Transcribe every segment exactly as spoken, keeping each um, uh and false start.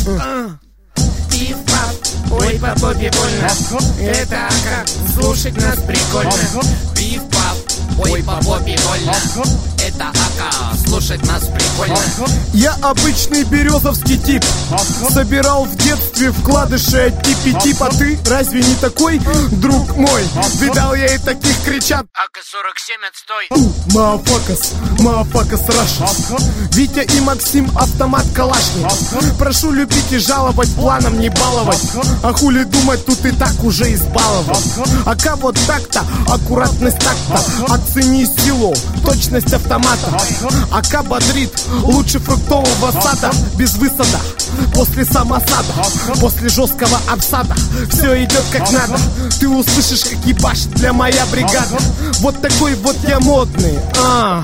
Пиф-паф, ой, по попе больно. Это как слушать нас прикольно. Пиф-паф, ой, по попе больно. Это ака, слушать нас прикольно. Я обычный березовский тип, собирал в детстве вкладыши от типи-тип. А ты разве не такой, друг мой? Видал я и таких кричат: ака сорок семь, отстой. Мафакас, мафакас раш. Витя и Максим, автомат калашник. Прошу любить и жаловать, планом не баловать. А хули думать, тут и так уже избалован. Ака вот так-то, аккуратность так-то. Оцени силу, точность автомата. Ака бодрит, лучше фруктового сада. Без высада, после самосада, после жесткого обсада. Все идет как надо. Ты услышишь, как ебашит для моя бригада. Вот такой вот я модный, а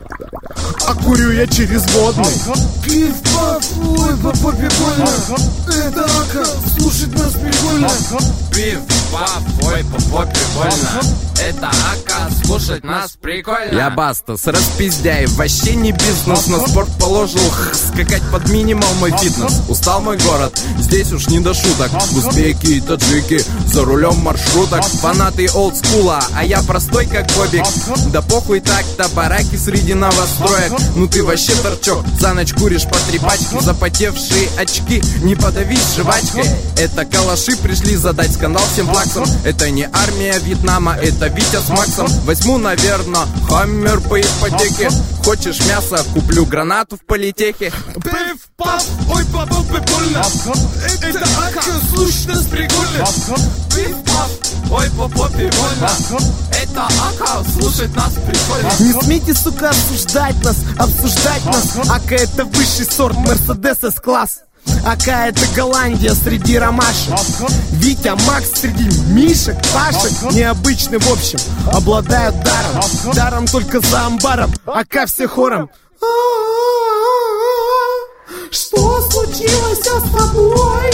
А курю я через водный. Пиф-паф, ой, по попе больно. Это ака, слушать нас прикольно. Пиф-паф, ой, по попе больно. Это ака, слушать нас прикольно. Я Бастас, распиздяй, вообще не бизнес. На спорт положил х, скакать под минимал мой фитнес. Устал мой город, здесь уж не до шуток. Узбеки и таджики за рулем маршруток. Фанаты олдскула, а я простой как Бобик. Да похуй так-то, бараки среди новостроек. Ну ты вообще торчок, за ночь куришь по три пачки. Запотевшие очки, не подавись жвачкой. Это калаши пришли задать скандал всем плаксам. Это не армия Вьетнама, это Витя с Максом. Возьму, наверное, хаммер по ипотеке. Хочешь мясо, куплю гранату в политехе. Пиф-паф, ой, по попе больно. Это ака, слушать нас прикольно. Пиф-паф, ой, по попе больно. Это ака, слушать нас прикольно. Не смейте, сука, осуждать нас, обсуждать нас. Ака это высший сорт, Мерседес С-класс. Ака это Голландия среди ромашек. Витя, Макс среди мишек, пашек. Необычный в общем, обладают даром. Даром только за амбаром. Ака все хором. Что случилось с тобой?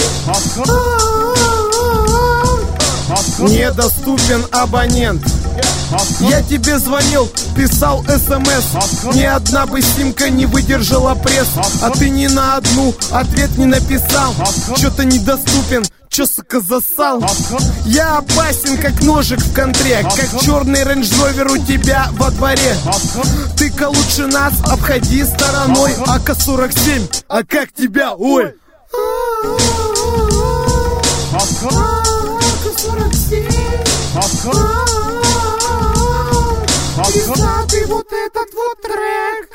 Недоступен абонент. Я тебе звонил, писал смс. Ни одна бы симка не выдержала пресс. А ты ни на одну ответ не написал. Чё-то недоступен, чё, сука, засал? Я опасен, как ножик в контре. Как черный рейндж-ровер у тебя во дворе. Ты-ка лучше нас обходи стороной. ака сорок семь, а как тебя, ой? ака сорок семь. Пиздатый вот этот вот трек.